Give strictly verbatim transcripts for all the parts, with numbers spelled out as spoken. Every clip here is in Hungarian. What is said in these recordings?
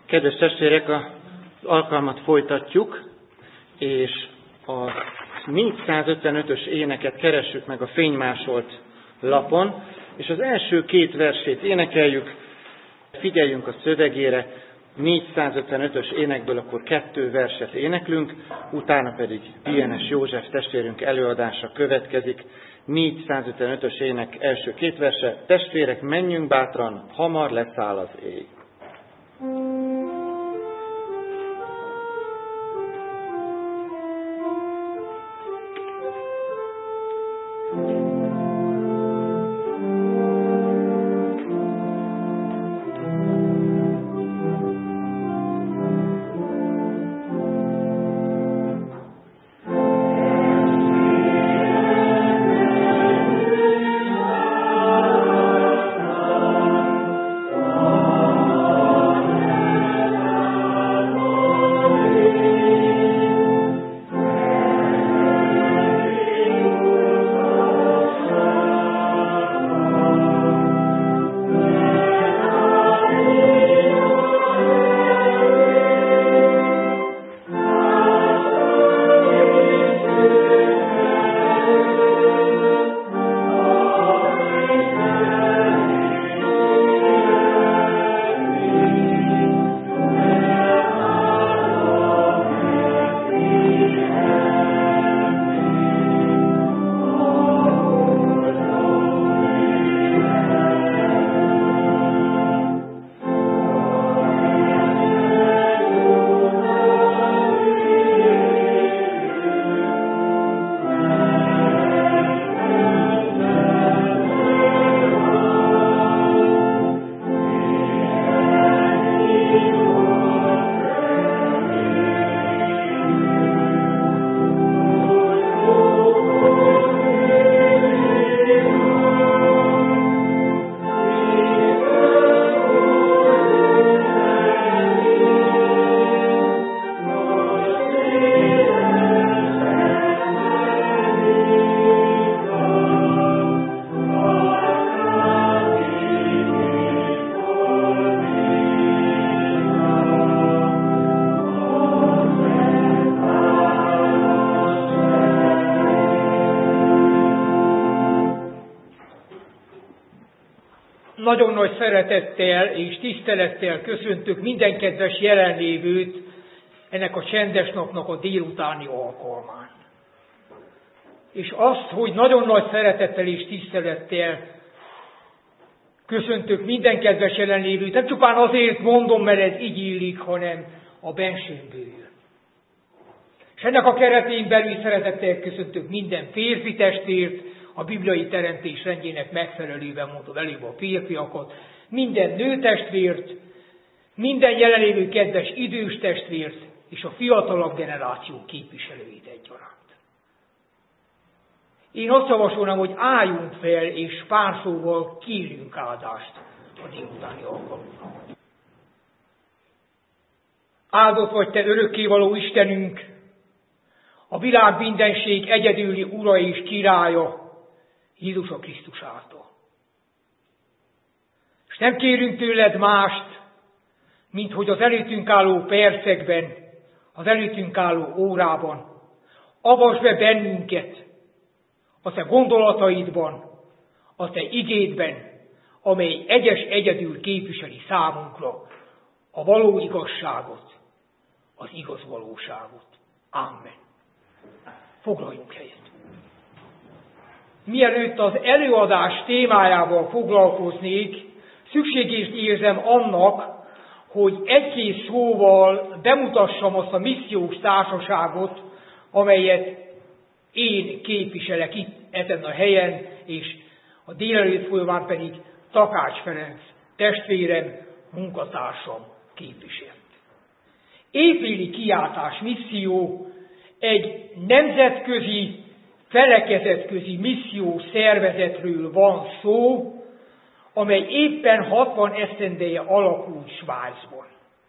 Kedves testvérek, az alkalmat folytatjuk, és a négyszázötvenötös éneket keressük meg a fénymásolt lapon, és az első két versét énekeljük, figyeljünk a szövegére, négyszázötvenötös énekből akkor kettő verset éneklünk, utána pedig Dienes József testvérünk előadása következik. négyszázötvenötös ének első két verse: testvérek, menjünk bátran, hamar leszáll az éj. Nagyon nagy szeretettel és tisztelettel köszöntök minden kedves jelenlévőt ennek a csendes napnak a délutáni alkalmán. És azt, hogy nagyon nagy szeretettel és tisztelettel köszöntök minden kedves jelenlévőt, nem csupán azért mondom, mert ez így illik, hanem a bensőmből. És ennek a keretén belül szeretettel köszöntök minden férfi testvért, a bibliai teremtés rendjének megfelelően mondom előbb a férfiakat, minden nőtestvért, minden jelenlévő kedves idős testvért, és a fiatalabb generáció képviselőit egyaránt. Én azt javasolnám, hogy álljunk fel, és pár szóval kérjünk áldást a délutáni alkalommal. Áldott vagy te örökkévaló Istenünk, a világ mindenség egyedüli Ura és Királya, Jézus a Krisztus által. És nem kérünk tőled mást, mint hogy az előttünk álló percekben, az előttünk álló órában avasd be bennünket a te gondolataidban, a te igédben, amely egyes egyedül képviseli számunkra a való igazságot, az igaz valóságot. Amen. Foglaljunk helyet. Mielőtt az előadás témájával foglalkoznék, szükségést érzem annak, hogy egy-két szóval bemutassam azt a missziós társaságot, amelyet én képviselek itt ezen a helyen, és a délelőtt folyamán pedig Takács Ferenc testvérem, munkatársam képviselt. Éjféli kiáltás misszió egy nemzetközi, felekezetközi misszió szervezetről van szó, amely éppen hatvan esztendeje alakult Svájcban.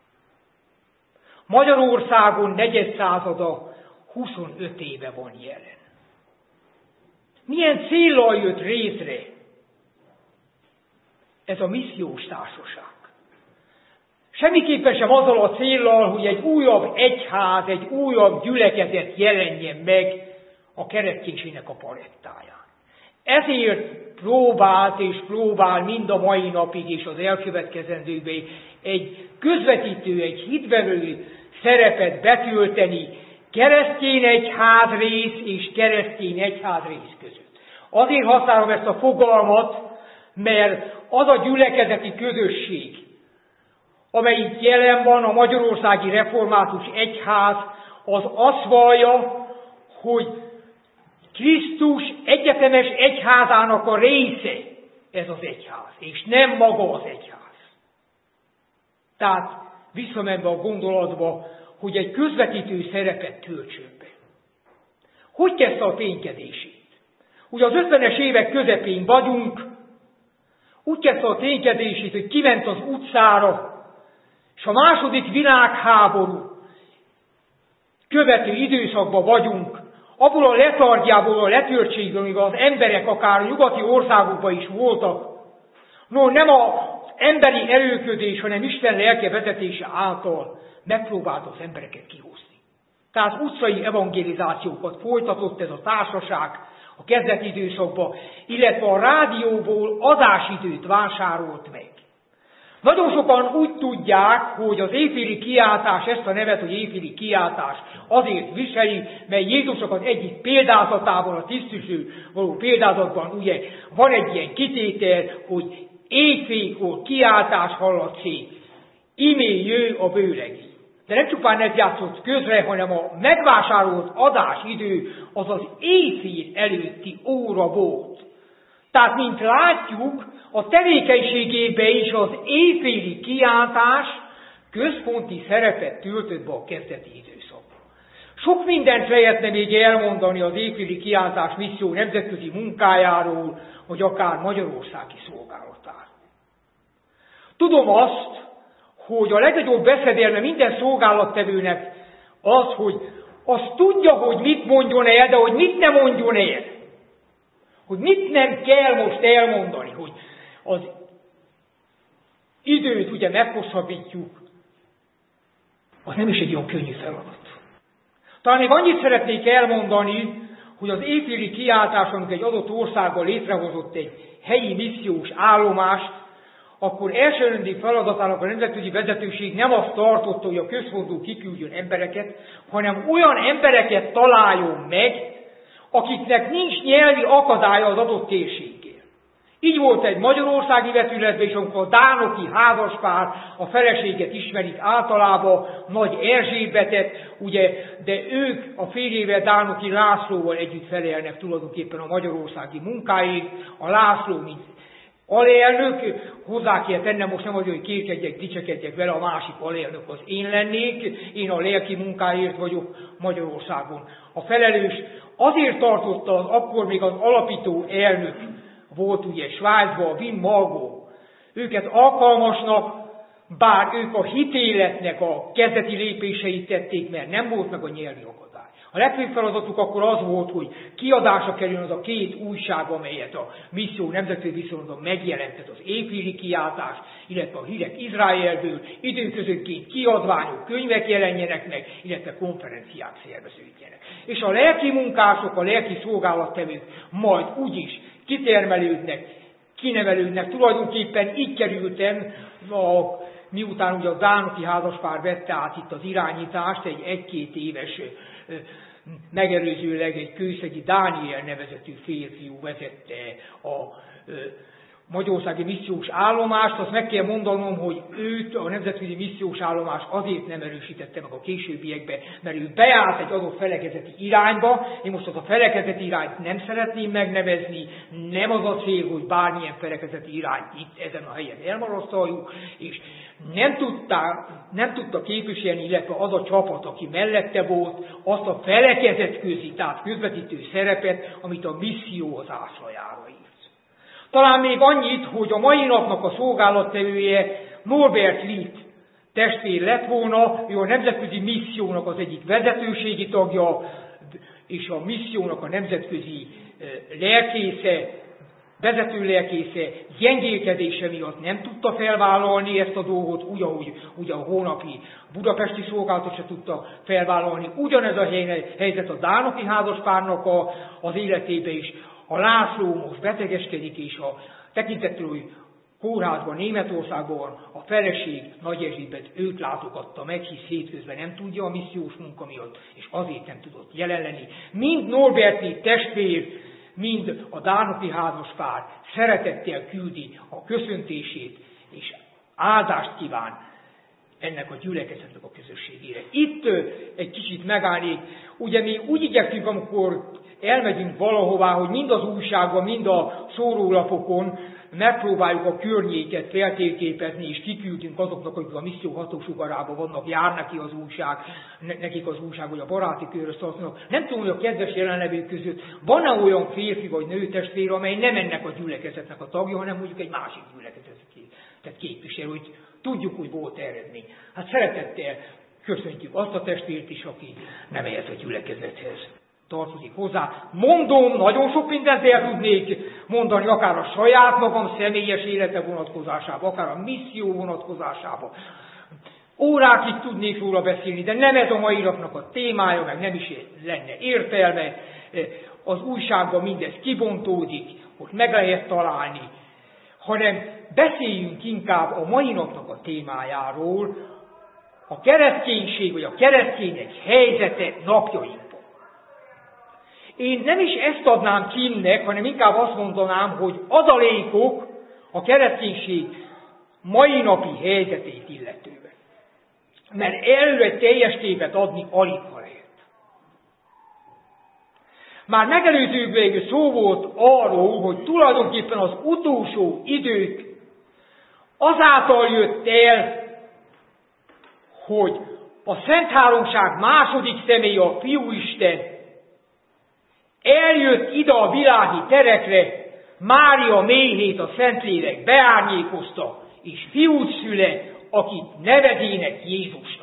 Magyarországon negyedszázada huszonöt éve van jelen. Milyen céllal jött létre ez a missziós társaság? semmiképpen sem azzal a céllal, hogy egy újabb egyház, egy újabb gyülekezet jelenjen meg a kereszténységnek a palettáján. Ezért próbált és próbál mind a mai napig és az elkövetkezendőben egy közvetítő, egy hitvelő szerepet betölteni keresztény egyház rész és keresztény egyház rész között. Azért használom ezt a fogalmat, mert az a gyülekezeti közösség, amelyik jelen van, a Magyarországi Református Egyház, az azt vallja, hogy Krisztus egyetemes egyházának a része ez az egyház, és nem maga az egyház. Tehát visszamenve a gondolatba, hogy egy közvetítő szerepet töltsön be. Hogy kezdte a ténykedését? Ugye az ötvenes évek közepén vagyunk, úgy kezdte a ténykedését, hogy kiment az utcára, és a második világháború követő időszakban vagyunk, abból a letargiából, a letörtségből, amivel az emberek akár a nyugati országokban is voltak, no, nem az emberi erőködés, hanem Isten lelke vezetése által megpróbált az embereket kihozni. Tehát utcai evangelizációkat folytatott ez a társaság a kezdeti időszakban, illetve a rádióból adásidőt vásárolt meg. Nagyon sokan úgy tudják, hogy az éjféli kiáltás, ezt a nevet, hogy éjféli kiáltás azért viseli, mert Jézusnak az egyik példázatában, a tisztűző való példázatban ugye van egy ilyen kitétel, hogy éjfélkor kiáltás hallatszik, imé jő a bőregi. De nem csupán ez játszott közre, hanem a megvásárolt adásidő az az éjfél előtti óra volt. Tehát, mint látjuk, a tevékenységében is az éjféli kiáltás központi szerepet töltött be a kezdeti időszakban. Sok mindent lehetne még elmondani az éjféli kiáltás misszió nemzetközi munkájáról, vagy akár magyarországi szolgálatáról. Tudom azt, hogy a legnagyobb veszedelme minden szolgálattevőnek az, hogy azt tudja, hogy mit mondjon el, de hogy mit nem mondjon el. Hogy mit nem kell most elmondani, hogy az időt ugye meghosszabbítjuk, az nem is egy olyan könnyű feladat. Talán még annyit szeretnék elmondani, hogy az éjféli kiáltás, amikor egy adott országban létrehozott egy helyi missziós állomást, akkor elsőrendi feladatának a nemzetközi vezetőség nem azt tartotta, hogy a központból kiküldjön embereket, hanem olyan embereket találjon meg, akiknek nincs nyelvi akadálya az adott térséggel. Így volt egy magyarországi vetületben, és amikor a dánoki házaspár, a feleséget ismerik általában, Nagy Erzsébetet, ugye, de ők a férjével, Dánoki Lászlóval együtt felelnek tulajdonképpen a magyarországi munkáért. A László, mint alelnök, hozzá kell tennem, most nem az, hogy kétkedjek, dicsekedjek vele, a másik alelnök az én lennék, én a lelki munkáért vagyok Magyarországon. A felelős azért tartotta az akkor még az alapító elnök, volt ugye Svájcban, a Wim Malgó, őket alkalmasnak, bár ők a hitéletnek a kezdeti lépéseit tették, mert nem volt meg a nyelvi akadály. A legfőbb feladatuk akkor az volt, hogy kiadásra kerüljön az a két újság, amelyet a misszió nemzetközi viszonylatban megjelentett, az éjféli kiáltás, illetve a hírek Izraelből, időközönként kiadványok, könyvek jelenjenek meg, illetve konferenciák szerveződjenek. És a lelki munkások, a lelki szolgálattevők majd úgyis kitermelődnek, kinevelődnek. Tulajdonképpen így kerültem, a, miután ugye a dánoki házaspár vette át itt az irányítást, egy egy-két éves, megelőzőleg egy kőszegi Dániel nevezetű férfiú vezette a magyarországi missziós állomást. Azt meg kell mondanom, hogy őt a nemzetközi missziós állomás azért nem erősítette meg a későbbiekben, mert ő beállt egy adott felekezeti irányba. Én most az a felekezeti irányt nem szeretném megnevezni, nem az a cél, hogy bármilyen felekezeti irányt itt ezen a helyen elmarasztaljuk, és nem tudta, nem tudta képviselni, illetve az a csapat, aki mellette volt, azt a felekezetközi, tehát közvetítő szerepet, amit a misszió az ászlajára írt. Talán még annyit, hogy a mai napnak a szolgálattevője Norbert Litt testvér lett volna, ő a nemzetközi missziónak az egyik vezetőségi tagja, és a missziónak a nemzetközi lelkésze, vezető lelkésze gyengélkedése miatt nem tudta felvállalni ezt a dolgot, úgy, ahogy ugye a hónapi budapesti szolgálatot se tudta felvállalni. Ugyanez a helyzet a Dárnoki házaspárnak a, az életébe is. A László most betegeskedik, és a tekintetről kórházban, Németországban a feleség Nagy Erzsébet őt látogatta meg, hisz hétközben nem tudja a missziós munka miatt, és azért nem tudott jelen lenni. Mind Norberti testvér, mind a Dárnoki házaspár szeretettel küldi a köszöntését, és áldást kíván ennek a gyülekezetnek a közösségére. Itt egy kicsit megállnék, ugye mi úgy igyekszünk, amikor elmegyünk valahová, hogy mind az újságban, mind a szórólapokon megpróbáljuk a környéket feltérképezni, és kiküldünk azoknak, akik a misszió hatósugarában vannak, jár neki az újság, nekik az újság, vagy a baráti körre tartanak. Nem tudom, hogy a kedves jelenlevők között van-e olyan férfi vagy nő testvér, amely nem ennek a gyülekezetnek a tagja, hanem mondjuk egy másik gyülekezetet képvisel, hogy tudjuk, hogy volt eredmény. Hát szeretettel köszöntjük azt a testvért is, aki nem ehhez a gyülekezethez tartozik hozzá. Mondom, nagyon sok mindent el tudnék mondani, akár a saját magam személyes élete vonatkozásában, akár a misszió vonatkozásában. Órákig tudnék róla beszélni, de nem ez a mai napnak a témája, meg nem is lenne értelme. Az újságban mindez kibontódik, hogy meg lehet találni, hanem beszéljünk inkább a mai napnak a témájáról, a kereszténység, vagy a keresztények helyzete napjainkban. Én nem is ezt adnám címnek, hanem inkább azt mondanám, hogy adalékok a kereszténység mai napi helyzetét illetően. Mert előre egy teljes képet adni alig ha lehet. Már megelőzőkben szó volt arról, hogy tulajdonképpen az utolsó idők azáltal jött el, hogy a Szent Háromság második személye, a Fiúisten, eljött ide a világi terekre, Mária méhét a Szentlélek beárnyékozta, és fiút szüle, akit nevezének Jézusnak.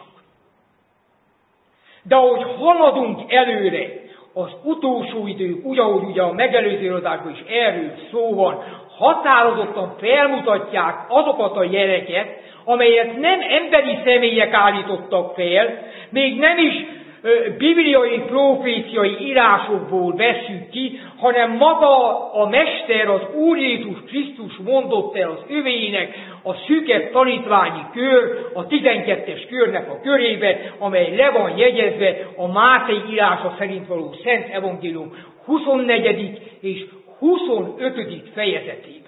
De ahogy haladunk előre, az utolsó idők, úgy, ahogy ugye a megelőző adásban is erről szó van, határozottan felmutatják azokat a jeleket, amelyet nem emberi személyek állítottak fel, még nem is ö, bibliai, proféciai írásokból vesszük ki, hanem maga a Mester, az Úr Jézus Krisztus mondott el az övéinek a szűkebb tanítványi kör, a tizenkettes körnek a körébe, amely le van jegyezve a Máté írása szerint való Szent Evangélium huszonnegyedik és huszonötödik fejezetében.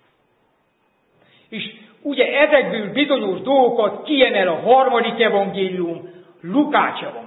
És ugye ezekből bizonyos dolgokat kiemel a harmadik evangélium, Lukács evangélium.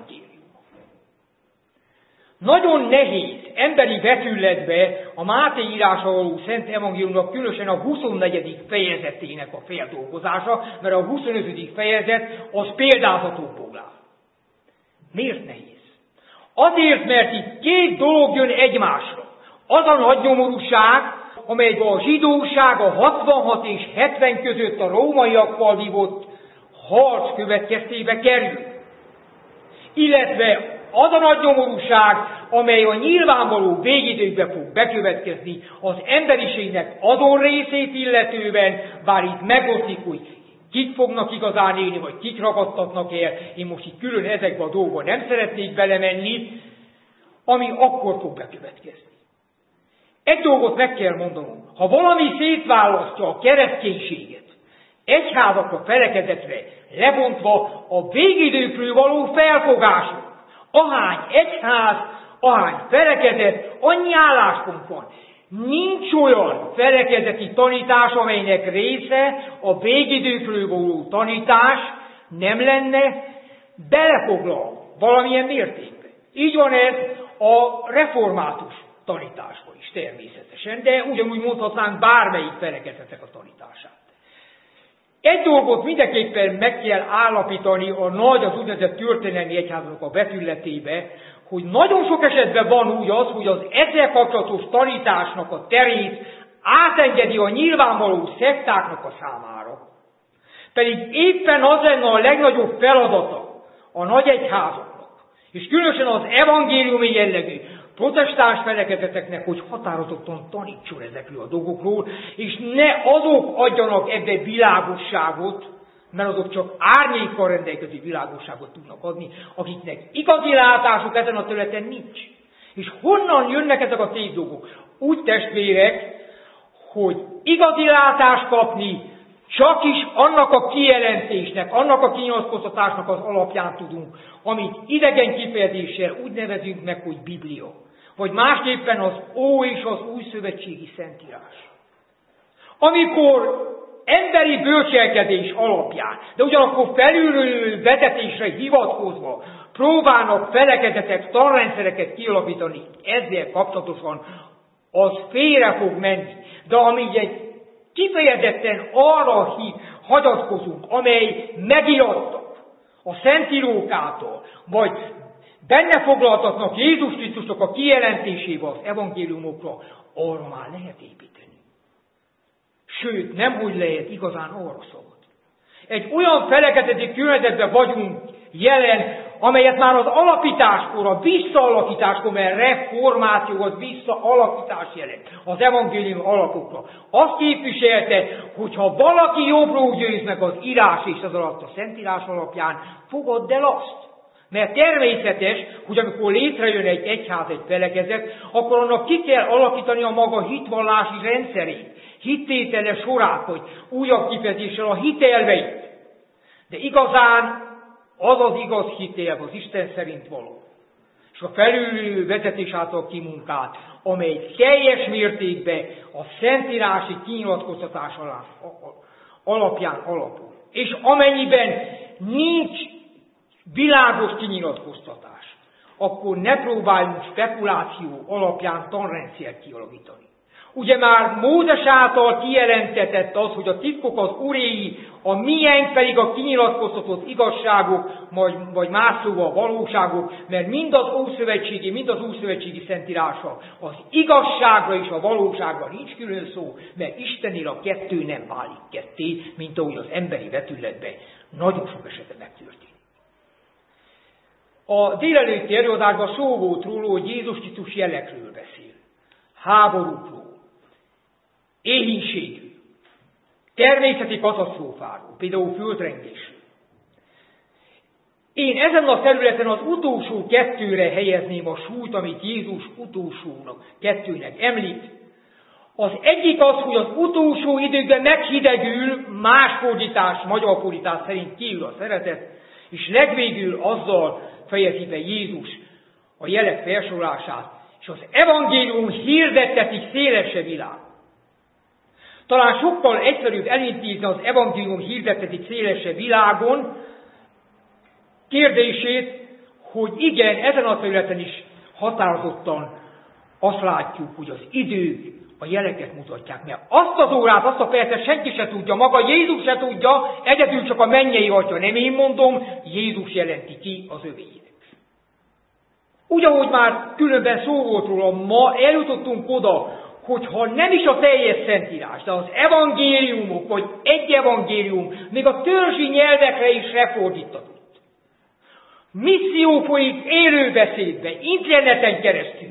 Nagyon nehéz emberi vetületbe a Máté írása való Szent Evangéliumnak különösen a huszonnegyedik fejezetének a feldolgozása, mert a huszonötödik fejezet az példázatokból áll. Miért nehéz? Azért, mert itt két dolog jön egymásra. Az a nagy nyomorúság, amelyben a zsidóság a hatvanhat és hetven között a rómaiakkal vívott harc következtébe kerül. Illetve az a nagy nyomorúság, amely a nyilvánvaló végidőkben fog bekövetkezni az emberiségnek azon részét illetően, bár itt megoszlik, hogy kik fognak igazán élni, vagy kik ragadtatnak el. Én most itt külön ezekbe a dolgokba nem szeretnék belemenni, ami akkor fog bekövetkezni. Egy dolgot meg kell mondanom. Ha valami szétválasztja a kereszténységet, egyházakra, felekezetre lebontva a végidőkről való felfogások, ahány egyház, ahány felekezet, annyi álláspont van. Nincs olyan felekezeti tanítás, amelynek része a végidőkről való tanítás nem lenne belefoglalva valamilyen mértékben. Így van ez a református tanításban is természetesen, de ugyanúgy mondhatnánk bármelyik felekezetek a tanítását. Egy dolgot mindenképpen meg kell állapítani a nagy, az úgynevezett történelmi egyháznak a vetületébe, hogy nagyon sok esetben van úgy az, hogy az ezzel kapcsolatos tanításnak a terét átengedi a nyilvánvaló szektáknak a számára. Pedig éppen az lenne a legnagyobb feladata a nagy egyházaknak, és különösen az evangéliumi jellegű, protestáns felekezeteknek, hogy határozottan tanítson ezekről a dolgokról, és ne azok adjanak ebbe világosságot, mert azok csak árnyékkal rendelkező világosságot tudnak adni, akiknek igazi látásuk ezen a területen nincs. És honnan jönnek ezek a szép dolgok? Úgy, testvérek, hogy igazi látást kapni csak is annak a kijelentésnek, annak a kinyilatkoztatásnak az alapján tudunk, amit idegen kifejezéssel úgy nevezünk meg, hogy Biblia. Vagy másképpen az Ó és az Új Szövetségi Szentírás. Amikor emberi bölcselkedés alapján, de ugyanakkor felülről vezetésre hivatkozva próbálnak felekezetek, tanrendszereket kialakítani, ezzel kapcsolatosan az félre fog menni. De amíg egy kifejezetten arra hív, hagyatkozunk, amely megirattak a Szentírók által, vagy benne foglaltatnak Jézus Krisztusnak a kijelentésével az evangéliumokra, arra már lehet építeni. Sőt, nem úgy lehet, igazán arra szabad. Egy olyan felekezeti környezetben vagyunk jelen, amelyet már az alapításkor, a visszaalakításkor, mert reformáció az visszaalakítás jelent az evangélium alapokra. Azt képviselte, hogyha valaki jobbról győz meg az írás és az alatt a Szentírás alapján, fogadd el azt. Mert természetes, hogy amikor létrejön egy egyház, egy felekezet, akkor annak ki kell alakítani a maga hitvallási rendszerét, hittétele sorát, vagy újabb kifejezéssel a hitelveit. De igazán az az igaz hitel, az Isten szerint való. És a felülő vezetés által kimunkált, amely teljes mértékben a szentírási kinyilatkoztatás alapján alapul. És amennyiben nincs világos kinyilatkoztatás, akkor ne próbáljunk spekuláció alapján tanrendszert kialakítani. Ugye már Mózes által kijelentetett az, hogy a titkok az uréi, a miénk pedig a kinyilatkoztatott igazságok, vagy, vagy más szóval a valóságok, mert mind az Ószövetségi, mind az Újszövetségi Szentírással az igazságra és a valóságra nincs külön szó, mert Istennél a kettő nem válik ketté, mint ahogy az emberi vetületben nagyon sok esetben megtörténik. A délelőtti előadásban szó volt róla, hogy Jézus Krisztus jelekről beszél. Háborúkról, éhínségről, természeti katasztrófáról, például földrengésről. Én ezen a területen az utolsó kettőre helyezném a súlyt, amit Jézus utolsónak, kettőnek említ. Az egyik az, hogy az utolsó időkben meghidegül, más fordítás, magyar fordítás szerint kiül a szeretet, és legvégül azzal fejezi be Jézus a jelek felsorolását, és az evangélium hirdettetik szélesebb világ. Talán sokkal egyszerűbb elintézni az evangélium hirdettetik szélesebb világon kérdését, hogy igen, ezen a területen is határozottan azt látjuk, hogy az idők a jeleket mutatják, mert azt az órát, azt a percet senki se tudja, maga Jézus se tudja, egyedül csak a mennyei Atya, nem én mondom, Jézus jelenti ki az övéinek. Úgy, ahogy már különben szó volt róla, ma eljutottunk oda, hogyha nem is a teljes Szentírás, de az evangéliumok, vagy egy evangélium, még a törzsi nyelvekre is lefordítatott. Misszió folyik élőbeszédbe, interneten keresztül.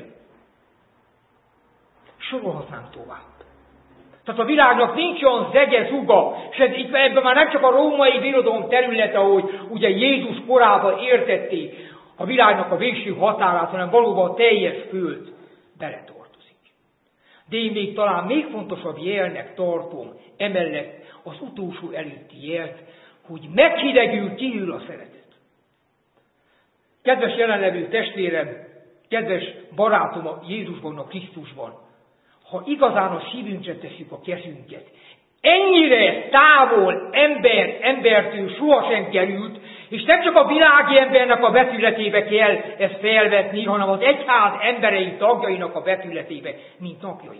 Sorolhatnánk tovább. Tehát a világnak nincs olyan zege, zuga, és itt ebben már nem csak a római birodalom területe, ahogy ugye Jézus korában értették a világnak a végső határát, hanem valóban a teljes föld beletartozik. De én még talán még fontosabb jelnek tartom emellett az utolsó előtti jelt, hogy meghidegül, kiül a szeretet. Kedves jelenlevő testvérem, kedves barátom a Jézusban, a Krisztusban, ha igazán a szívünkre tesszük a kezünket, ennyire távol ember embertől sohasem került, és nem csak a világi embernek a vetületébe kell ezt felvetni, hanem az egyház emberei tagjainak a vetületébe, mint napjaink.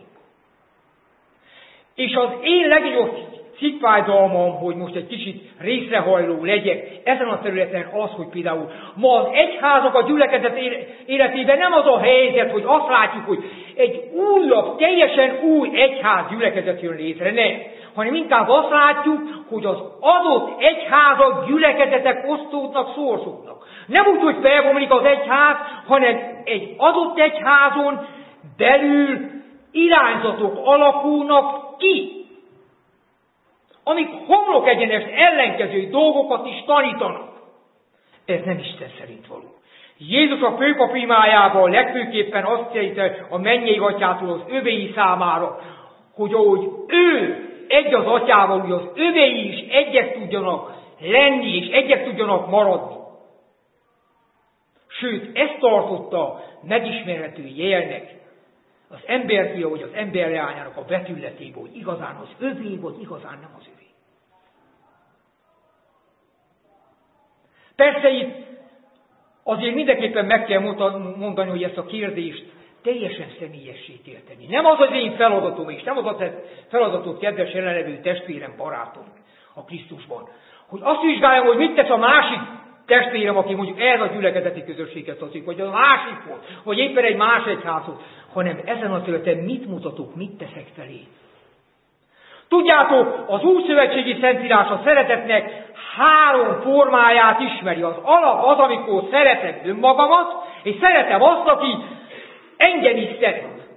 És az én legnagyobb szívfájdalmam, hogy most egy kicsit részrehajló legyek ezen a területen az, hogy például ma az egyházak a gyülekezet életében nem az a helyzet, hogy azt látjuk, hogy egy újabb, teljesen új egyház gyülekezet jön létre, nem. hanem inkább azt látjuk, hogy az adott egyházak, gyülekezetek osztódnak, szorzódnak. Nem úgy, hogy felbomlik az egyház, hanem egy adott egyházon belül irányzatok alakulnak ki, amik homlok egyenes ellenkező dolgokat is tanítanak. Ez nem Isten szerint való. Jézus a főpap imájában legfőképpen azt jelenti a mennyei atyától az övéi számára, hogy ahogy ő egy az atyával, hogy az övéi is egyek tudjanak lenni, és egyek tudjanak maradni. Sőt, ezt tartotta megismerhető jelnek az emberfia, vagy az emberleányának a vetületéből, hogy igazán az övé, vagy igazán nem az övé. Persze itt azért mindenképpen meg kell mondani, hogy ezt a kérdést teljesen személyessé kell tenni. Nem az az én feladatom, és nem az a feladatot, kedves jelenlevő testvérem, barátom a Krisztusban, hogy azt vizsgáljam, hogy mit tesz a másik testvérem, aki mondjuk ez a gyülekezeti közösséget tartozik, vagy a másikhoz, vagy éppen egy más egyházhoz, hanem ezen a területen mit mutatok, mit teszek felé. Tudjátok, az Újszövetségi Szentírás a szeretetnek három formáját ismeri. Az alap az, amikor szeretem önmagamat, és szeretem azt, aki engem is szeret.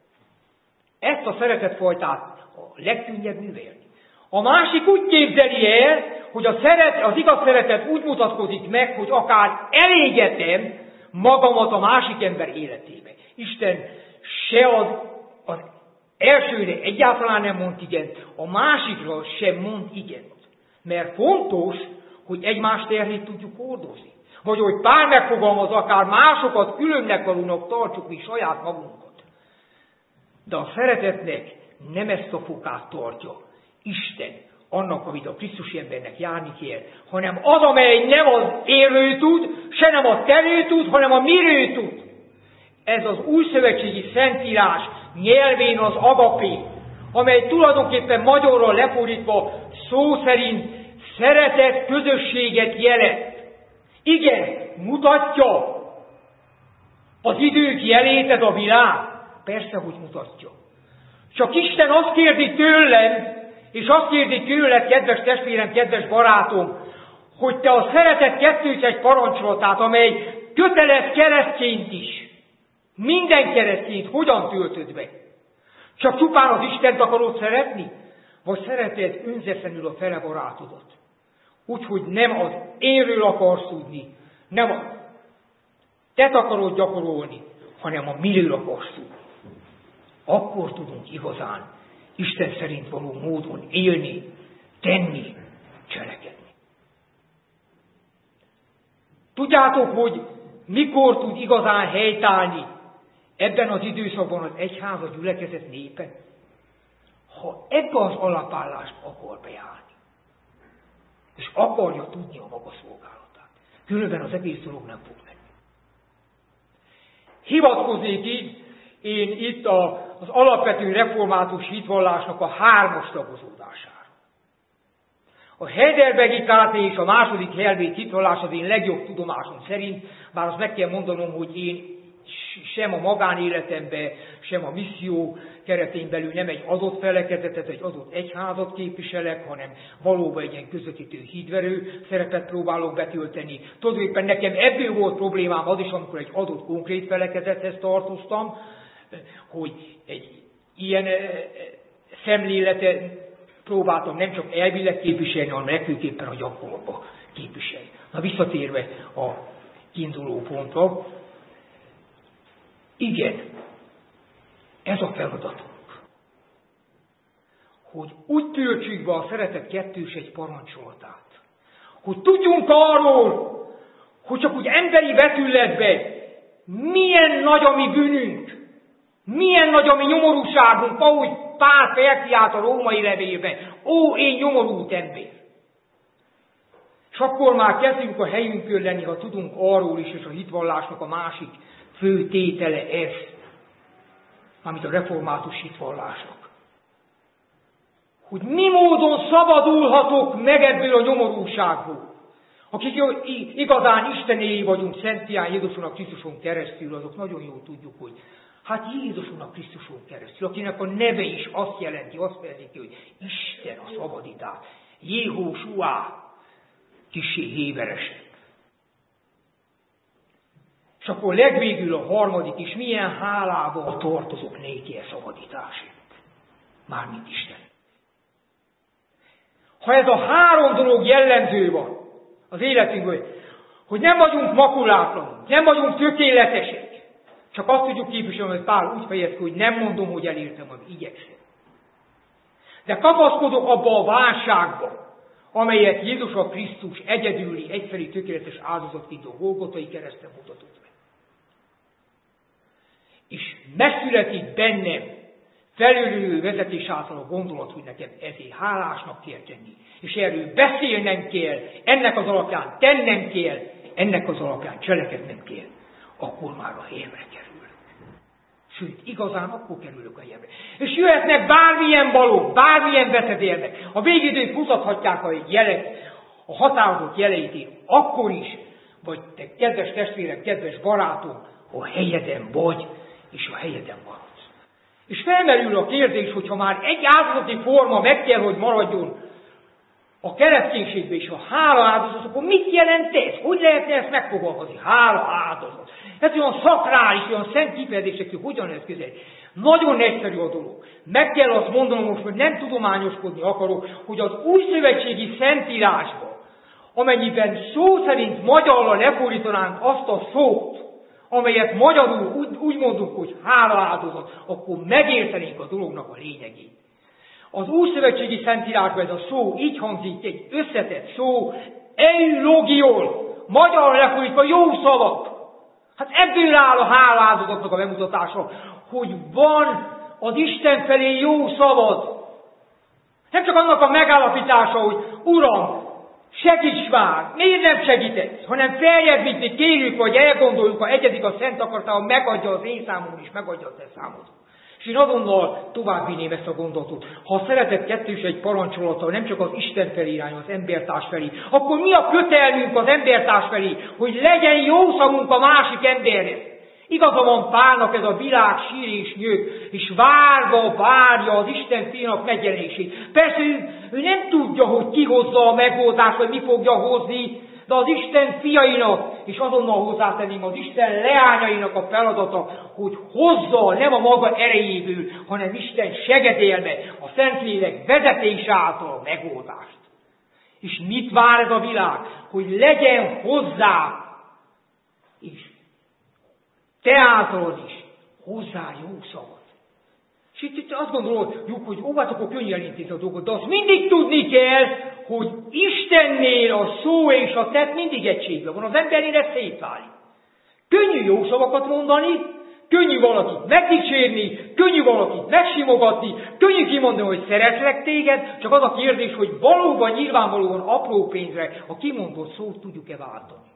Ezt a szeretetfajtát a legkönnyebb művelni. A másik úgy képzeli el, hogy a szeret, az igaz szeretet úgy mutatkozik meg, hogy akár elégetem magamat a másik ember életébe. Isten se az, az elsőre egyáltalán nem mond igent, a másikra sem mond igent. Mert fontos, hogy egymás terhét tudjuk hordozni. Vagy hogy Pál megfogalmaz, akár másokat különnek valónak tartsuk, mi saját magunkat. De a szeretetnek nem ezt a fokát tartja Isten, annak, amit a Krisztusi embernek járni kell, hanem az, amely nem az élő tud, se nem a telő tud, hanem a mirő tud. Ez az újszövetségi Szentírás nyelvén az agapé, amely tulajdonképpen magyarra lefordítva szó szerint szeretet közösséget jelent. Igen, mutatja az idők jelét ez a világ. Persze, hogy mutatja. Csak Isten azt kérdi tőlem, és azt kérdi tőled, kedves testvérem, kedves barátom, hogy te a szeretet kettős egy parancsolatát, amely kötelez keresztényt is, minden keresztényt hogyan töltöd be? Csak csupán az Istent akarod szeretni? Vagy szereted önzetlenül a fele barátodat? Úgyhogy nem az énről akarsz tudni, nem a tet akarod gyakorolni, hanem a miről akarsz tudni. Akkor tudunk igazán Isten szerint való módon élni, tenni, cselekedni. Tudjátok, hogy mikor tud igazán helytállni ebben az időszakban az egyház, a gyülekezet népe? Ha ebbe az alapállásba akar beállni, és akarja tudni a maga szolgálatát. Különben az egész dolog nem fog menni. Hivatkoznék így én itt a, az alapvető református hitvallásnak a hármas tagozódására. A Heidelbergi ká té és a második helvét hitvallás az én legjobb tudomásom szerint, bár azt meg kell mondanom, hogy én sem a magánéletemben, sem a misszió keretén belül nem egy adott felekezetet, egy adott egyházat képviselek, hanem valóban egy ilyen közvetítő hídverő szerepet próbálok betölteni. Tulajdonképpen nekem ebből volt problémám az is, amikor egy adott konkrét felekezethez tartoztam, hogy egy ilyen szemléletet próbáltam nem csak elvileg képviselni, hanem legfőképpen a gyakorlatban képviselni. Na visszatérve a kiinduló pontra, igen, ez a feladatunk, hogy úgy töltsük be a szeretet kettős egy parancsolatát, hogy tudjunk arról, hogy csak úgy emberi vetületben milyen nagy a mi bűnünk, milyen nagy a mi nyomorúságunk, ahogy Pál felkiált a római levélben, ó, én nyomorult ember. És akkor már kezdünk a helyünkön lenni, ha tudunk arról is, és a hitvallásnak a másik fő tétele ez, amit a református hitvallásnak. Hogy mi módon szabadulhatok meg ebből a nyomorúságból. Akik igazán Istenéi vagyunk, Szent Fián Jézuson a Krisztuson keresztül, azok nagyon jól tudjuk, hogy Hát Jézuson Krisztuson keresztül, akinek a neve is azt jelenti, azt jelenti, hogy Isten a szabadítás. Jéhósuá, kissé héveresek. És akkor legvégül a harmadik is, milyen hálával tartozok néki a szabadításért. Mármint Isten. Ha ez a három dolog jellemző van az életünkben, hogy nem vagyunk makulátlanok, nem vagyunk tökéletesek, csak azt tudjuk képviselni, hogy Pál úgy fejez ki, hogy nem mondom, hogy elértem, hogy igyekszem. De kapaszkodok abba a válságba, amelyet Jézus a Krisztus egyedüli, egyszeri, tökéletes áldozatként a Golgotai kereszten mutatott meg. És megszületik bennem felülő vezetés által a gondolat, hogy nekem ezért hálásnak kell tenni. És erről beszélnem kell, ennek az alapján tennem kell, ennek az alapján cselekednem kell. Akkor már a helyemre kerülök. Sőt, igazán akkor kerülök a helyemre. És jöhetnek bármilyen balok, bármilyen veszedelmek. A végidők mutathatják a jelek, a határozott jeleit, akkor is, vagy te kedves testvérem, kedves barátom, a helyeden vagy, és a helyeden maradsz. És felmerül a kérdés, hogyha már egy áldozati forma meg kell, hogy maradjon a kereszténységben és a hála áldozat, akkor mit jelent ez? Hogy lehetne ezt megfogalmazni? Hála áldozat. Ez olyan szakrális, olyan szent kifejezések, hogy hogyan lesz közel. Nagyon egyszerű a dolog. Meg kell azt mondanom most, hogy nem tudományoskodni akarok, hogy az újszövetségi szentírásban, amennyiben szó szerint magyarra lefordítanánk azt a szót, amelyet magyarul úgy, úgy mondunk, hogy hála áldozat, akkor megértenénk a dolognak a lényegét. Az újszövetségi szentírásban ez a szó így hangzik, egy összetett szó, eulogiol, magyarra lefordítva jó szavak. Hát ebből áll a hála áldozatnak a bemutatása, hogy van az Isten felé jó szavad. Nem csak annak a megállapítása, hogy Uram, segíts már, miért nem segítesz, hanem feljebb, mint mi kérjük, vagy elgondoljuk, ha egyedik a szent akaratával, megadja az én számomon is, megadja a te számod. És én azonnal továbbvinném ezt a gondolatot. Ha a szeretet kettős egy parancsolattal nem csak az Isten felé irányul, az embertárs felé, akkor mi a kötelmünk az embertárs felé, hogy legyen jó szavunk a másik emberhez? Igaza van Pálnak, ez a világ sír és nyög, és várva várja az Isten fiának megjelenését. Persze ő, ő nem tudja, hogy ki hozza a megoldást, vagy mi fogja hozni, de az Isten fiainak, és azonnal hozzátenném az Isten leányainak a feladata, hogy hozza nem a maga erejéből, hanem Isten segedelme, a Szentlélek vezetése által a megoldást. És mit vár ez a világ? Hogy legyen hozzá is. Te általad is hozzá jó szavad. És itt, itt azt gondoljuk, hogy óvatok, könnyű elintézni a dolgot, de azt mindig tudni kell, hogy Istennél a szó és a tett mindig egységben van. Az embernél ez szétválik. Könnyű jó szavakat mondani, könnyű valakit megdicsérni, könnyű valakit megsimogatni, könnyű kimondani, hogy szeretlek téged, csak az a kérdés, hogy valóban, nyilvánvalóan apró pénzre a kimondott szót tudjuk-e váltani.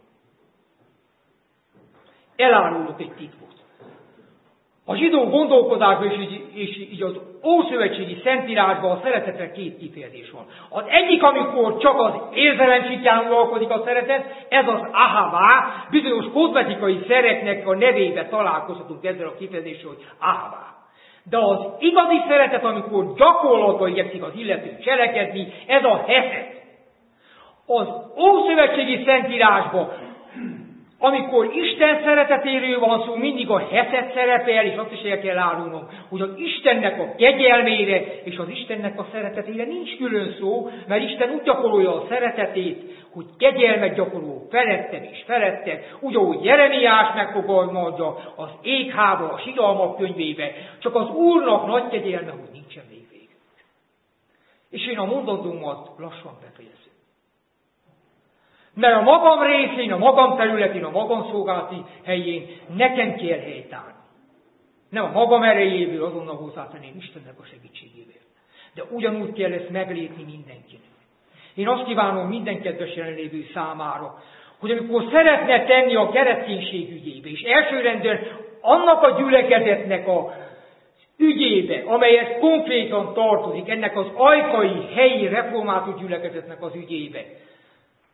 Elárulok egy titkot. A zsidó gondolkodásban és így, és így az ószövetségi szentírásban a szeretetre két kifejezés van. Az egyik, amikor csak az érzelem síkján uralkodik a szeretet, ez az ahavá, bizonyos kozmetikai szereknek a nevébe találkozhatunk ezzel a kifejezéssel, hogy ahavá. De az igazi szeretet, amikor gyakorlatban igyekszik az illető cselekedni, ez a heszet. Az ószövetségi szentírásban, amikor Isten szeretetéről van szó, mindig a heszet szerepel, és azt is el kell árulnom, hogy az Istennek a kegyelmére és az Istennek a szeretetére nincs külön szó, mert Isten úgy gyakorolja a szeretetét, hogy kegyelmet gyakorol felettem és felettem, úgy, ahogy Jeremiás megfogalmazza az Éghába, a Sidalmak könyvébe, csak az Úrnak nagy kegyelme, hogy nincsen még végük. És én a mondandómat lassan befejezem. Mert a magam részén, a magam területén, a magam szolgálati helyén nekem kell helytállni. Nem a magam erejéből, azonnal hozzátenném Istennek a segítségével. De ugyanúgy kell ezt meglépni mindenkinek. Én azt kívánom minden kedves jelenlévő számára, hogy amikor szeretne tenni a kereszténység ügyébe, és elsőrendben annak a gyülekezetnek a ügyébe, amelyet konkrétan tartozik, ennek az ajkai, helyi református gyülekezetnek az ügyébe,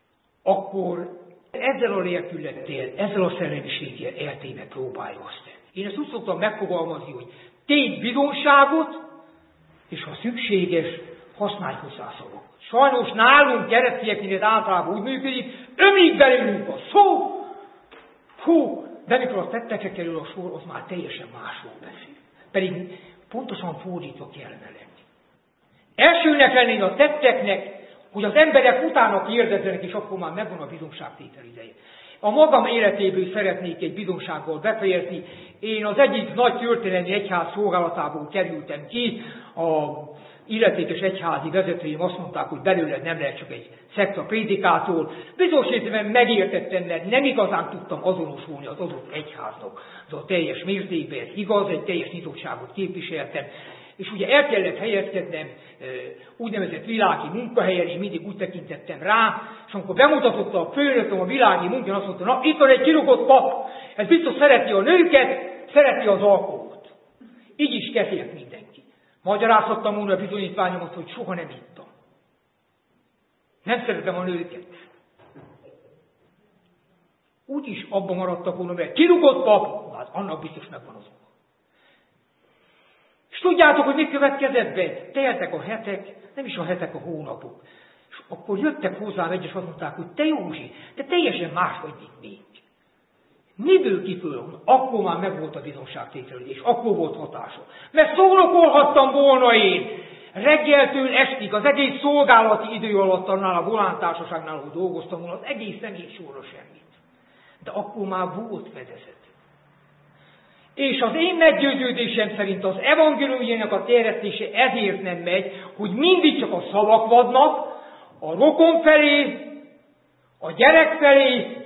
akkor ezzel a lelkülettel, ezzel a szellemiséggel eltéve próbálja azt tenni. Én ezt úgy szoktam megfogalmazni, hogy tégy bizonságot, és ha szükséges, használj hozzá szavak. Sajnos nálunk keresztényeknél általában úgy működik, ömlik belőlünk a szó, hú, de mikor a tettekre kerül a sor, az már teljesen másról beszél. Pedig pontosan fordítva kellene lenni. Elsőnek lenni a tetteknek, hogy az emberek utána kérdezzenek, és akkor már megvan a bizonságtétel ideje. A magam életéből szeretnék egy bizonsággal befejezni. Én az egyik nagy történelmi egyház szolgálatából kerültem ki, a illetékes egyházi vezetőim azt mondták, hogy belőled nem lehet csak egy szekta prédikátor. Bizonyos értelemben megértettem, mert nem igazán tudtam azonosulni az adott egyháznak. Az a teljes mértékben, ez igaz, egy teljes nyitottságot képviseltem. És ugye el kellett helyezkednem úgynevezett világi munkahelyen, én mindig úgy tekintettem rá, és amikor bemutatotta a főnököm a világi munkán, azt mondta, na itt van egy kirúgott pap, ez biztos szereti a nőket, szereti az alkoholt. Így is kezelt mindenki. Magyarázhattam volna a bizonyítványomat, hogy soha nem ittam. Nem szeretem a nőket. Úgyis abban maradtak volna, mert kirúgott pap, hát annak biztos megvan az oka. És tudjátok, hogy mit következett be? Teltek a hetek, nem is a hetek, a hónapok. És akkor jöttek hozzám egyes, azt mondták, hogy te Józsi, te teljesen más vagy, mint még. Miből kifölül? Akkor már megvolt a bizonságtétel, és akkor volt hatása. Mert szónokolhattam volna én reggeltől estig, az egész szolgálati idő alatt annál a volántársaságnál, ahol dolgoztam volna, az egész személy sorra semmit. De akkor már volt fedezet. És az én meggyőződésem szerint az evangéliumjának a terjesztése ezért nem megy, hogy mindig csak a szavak vadnak, a rokon felé, a gyerek felé,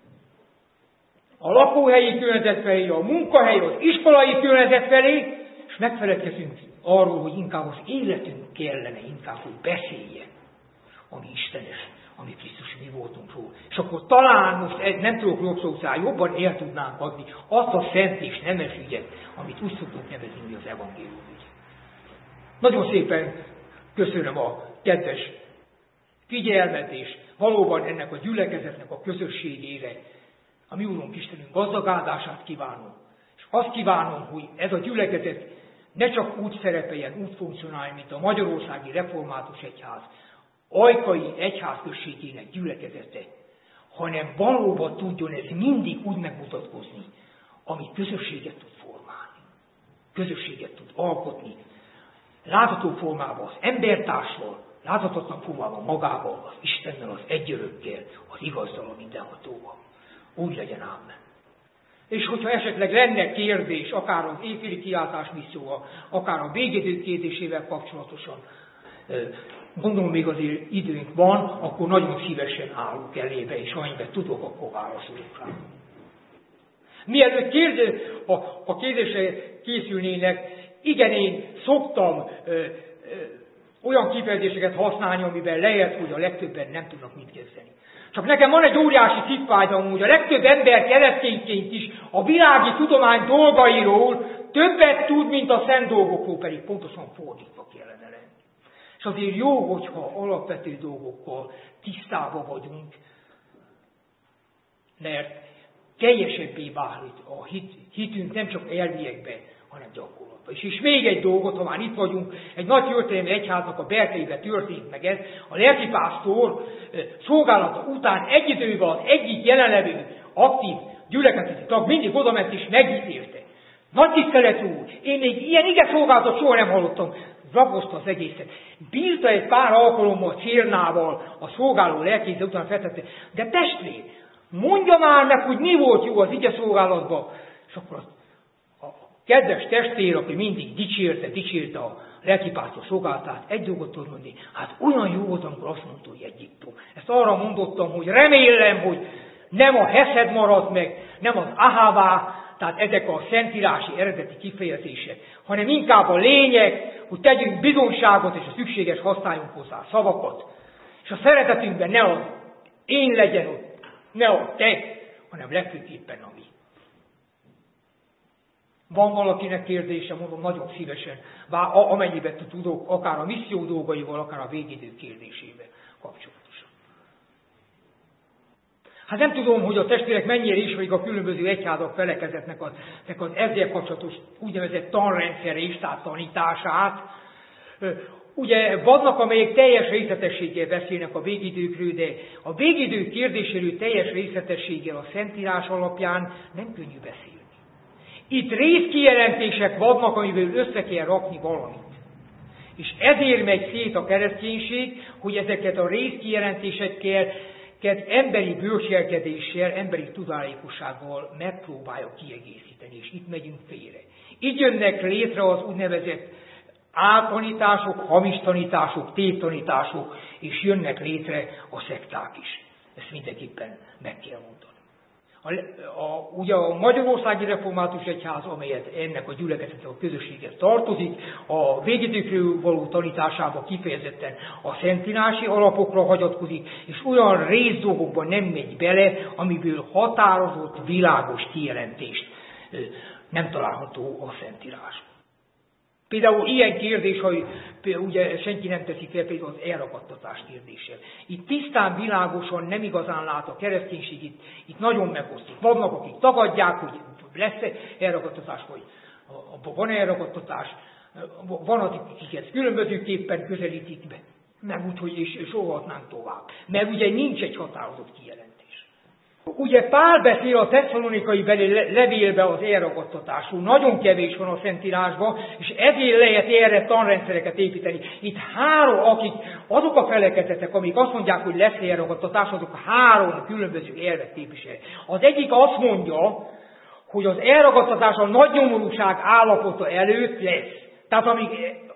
a lakóhelyi környezet felé, a munkahely, az iskolai környezet felé, és megfeledkezünk arról, hogy inkább az életünk kellene, inkább, hogy beszéljen, ami istenes, ami Krisztus mi voltunk róla. És akkor talán most nem tudok jogszószál, jobban el tudnánk adni azt a szent és nemes ügyet, amit úgy szoktunk nevezni, hogy az evangélium ügy. Nagyon szépen köszönöm a kedves figyelmet, és valóban ennek a gyülekezetnek a közösségére a mi Úrunk Istenünk gazdag áldását kívánom. És azt kívánom, hogy ez a gyülekezet ne csak úgy szerepeljen, úgy funkcionáljon, mint a Magyarországi Református Egyház, ajkai egyházközségének gyülekezete, hanem valóban tudjon ez mindig úgy megmutatkozni, ami közösséget tud formálni, közösséget tud alkotni, látható formában az embertársal, láthatatlan formában magával, az Istennel, az egyörökkel, az igazzal, a mindenhatóval. Úgy legyen, ámen. És hogyha esetleg lenne kérdés, akár az éjféli kiáltás misszióval, akár a végidő kérdésével kapcsolatosan, gondolom még azért időnk van, akkor nagyon szívesen állunk elébe, és amennyiben tudok, akkor válaszolunk rá. Mielőtt kérdez, a, a kérdésre készülnének, igen, én szoktam ö, ö, olyan kifejezéseket használni, amiben lehet, hogy a legtöbben nem tudnak mit kezdeni. Csak nekem van egy óriási hitvágyam, hogy a legtöbb ember keresztényként is a világi tudomány dolgairól többet tud, mint a szent dolgokról, pedig pontosan fordítva kellene lenni. És azért jó, hogyha alapvető dolgokkal tisztában vagyunk, mert teljesebbé válik a hit, hitünk nem csak elviekben, hanem gyakorlatban. És, és még egy dolgot, ha már itt vagyunk, egy nagy történelmi egyháznak a berkeiben történt meg ez, a lelkipásztor szolgálata után egy időben az egyik jelenlevő aktív gyülekezeti tag mindig odament és megítélte. Nagy tisztelet úr, én még ilyen ige szolgálatot soha nem hallottam. Ragozta az egészet. Bírta egy pár alkalommal cérnával a szolgáló lelkészre, után feltette, de testvér, mondja már meg, hogy mi volt jó az ige szolgálatban. És akkor az, a kedves testvér, aki mindig dicsérte, dicsérte a lelkipásztor szolgálatát, egy dolgot tud mondani, hát olyan jó volt, amikor azt mondta, hogy Egyiptom. Ezt arra mondottam, hogy remélem, hogy nem a heszed maradt meg, nem az ahává, tehát ezek a szentírási eredeti kifejezések, hanem inkább a lényeg, hogy tegyünk bizonságot, és a szükséges használjunk hozzá szavakat. És a szeretetünkben ne az én legyen ott, ne a te, hanem legfőképpen a mi. Van valakinek kérdése, mondom, nagyon szívesen, bár amennyiben tudok, akár a misszió dolgaival, akár a végidő kérdésével kapcsolatosan. Hát nem tudom, hogy a testvérek mennyire ismerik a különböző egyházak felekezetnek az, az ezzel kapcsolatos úgynevezett tanrendszerés, tehát tanítását. Ugye vannak, amelyek teljes részletességgel beszélnek a végidőkről, de a végidők kérdéséről teljes részletességgel a Szentírás alapján nem könnyű beszélni. Itt részkijelentések vannak, amiből össze kell rakni valamit. És ezért megy szét a kereszténység, hogy ezeket a részkijelentéseket emberi bölcselkedéssel, emberi tudálékossággal megpróbálja kiegészíteni, és itt megyünk félre. Így jönnek létre az úgynevezett áltanítások, hamis tanítások, tévtanítások, és jönnek létre a szekták is. Ezt mindenképpen meg kell mondani. A, a, ugye a Magyarországi Református Egyház, amelyet ennek a gyülekezetnek a közösséget tartozik, a végidőkről való tanításába kifejezetten a szentirási alapokra hagyatkozik, és olyan részdolgokban nem megy bele, amiből határozott, világos kijelentést nem található a Szentírásban. Például ilyen kérdés, hogy ugye senki nem teszi fel, például az elragadtatás kérdése. Itt tisztán, világosan nem igazán lát a kereszténység, itt, itt nagyon megosztik. Vannak, akik tagadják, hogy lesz elragadtatás, vagy van elragadtatás, van, akiket különbözőképpen közelítik be, meg úgyhogy is sorolhatnánk tovább. Mert ugye nincs egy határozott kijelentés. Ugye Pál beszél a tesszalonikai levélbe az elragadtatásról, nagyon kevés van a Szentírásban, és ezért lehet erre tanrendszereket építeni. Itt három, akik, azok a felekezetek, amik azt mondják, hogy lesz elragadtatás, azok három különböző elvet képvisel. Az egyik azt mondja, hogy az elragadtatás a nagy nyomorúság állapota előtt lesz. Tehát amíg,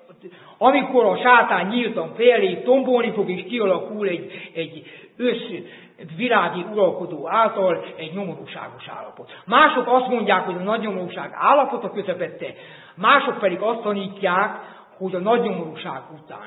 amikor a sátán nyíltan fellép, tombolni fog, és kialakul egy, egy össz világi uralkodó által egy nyomorúságos állapot. Mások azt mondják, hogy a nagy nyomorúság állapota közepette, mások pedig azt tanítják, hogy a nagy nyomorúság után.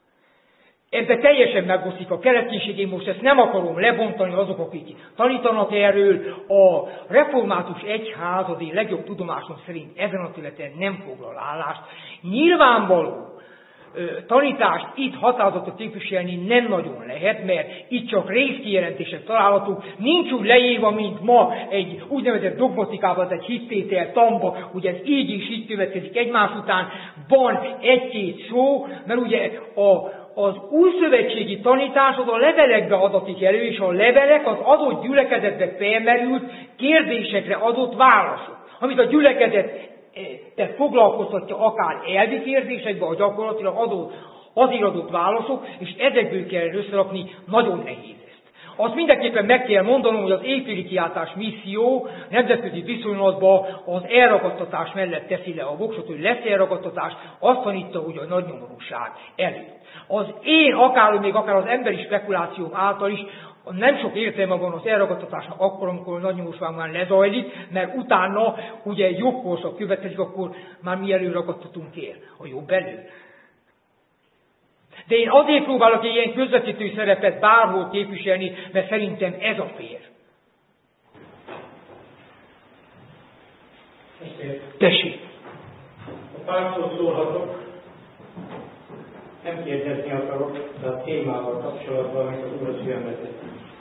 Ebben teljesen megosztik a kereszténység, én most ezt nem akarom lebontani, azok, akik tanítanak erről. A református egyház az én legjobb tudomásom szerint ezen a területen nem foglal állást. Nyilvánvaló, tanítást itt határozatot képviselni nem nagyon lehet, mert itt csak részkijelentések találhatók, nincs úgy leírva, mint ma egy úgynevezett dogmatikában, egy hittétel tamba, ugye ez így is így következik egymás után, van egy-két szó, mert ugye a, az újszövetségi tanítás az a levelekbe adatik elő, és a levelek az adott gyülekezetbe felmerült kérdésekre adott válaszok, amit a gyülekezet tehát foglalkoztatja akár elvi kérdésekbe, a gyakorlatilag adott, azért adott válaszok, és ezekből kell összerakni, nagyon nehéz ezt. Azt mindenképpen meg kell mondanom, hogy az éjféli kiáltás misszió nemzetközi viszonylatban az elragadtatás mellett teszi le a voksot, hogy lesz elragadtatás, azt tanítja, hogy a nagy nyomorúság előtt. Az én, akár még akár az emberi spekulációm által is, nem sok értelme van az elragadtatásnak akkor, amikor a nagy nyomorúság már lezajlik, mert utána ugye egy jobb korszak következik, akkor már mi előragadtatunk el a jobb elő. De én azért próbálok egy ilyen közvetítő szerepet bárhol képviselni, mert szerintem ez a fér. Tessék! A pártól szólhatok, nem kérdezni akarok, de a témával kapcsolatban, amit az Úr a szívembe tett.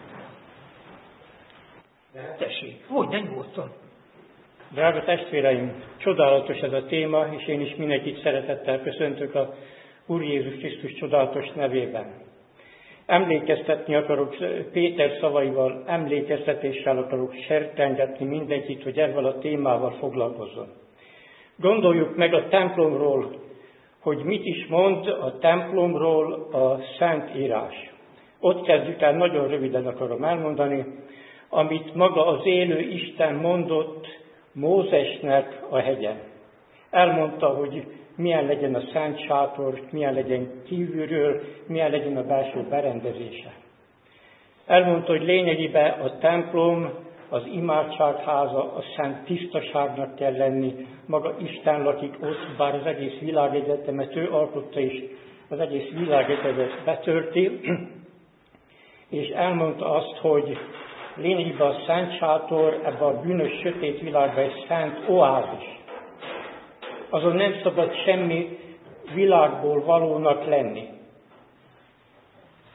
Tessék, hogy nem nyugodtan. Drága testvéreim, csodálatos ez a téma, és én is mindenkit szeretettel köszöntök a Úr Jézus Krisztus csodálatos nevében. Emlékeztetni akarok, Péter szavaival, emlékeztetéssel akarok sertengetni mindenkit, hogy ezzel a témával foglalkozzon. Gondoljuk meg a templomról, hogy mit is mond a templomról a Szentírás. Ott kezdjük el, nagyon röviden akarom elmondani, amit maga az élő Isten mondott Mózesnek a hegyen. Elmondta, hogy milyen legyen a szent sátor, milyen legyen kívülről, milyen legyen a belső berendezése. Elmondta, hogy lényegében a templom, az imádságháza, a szent tisztaságnak kell lenni. Maga Isten lakik ott, bár az egész világegyetemet ő alkotta is, az egész világegyetemet betörti, és elmondta azt, hogy lényegében a szent sátor ebben a bűnös, sötét világban egy szent oázis. Azon nem szabad semmi világból valónak lenni.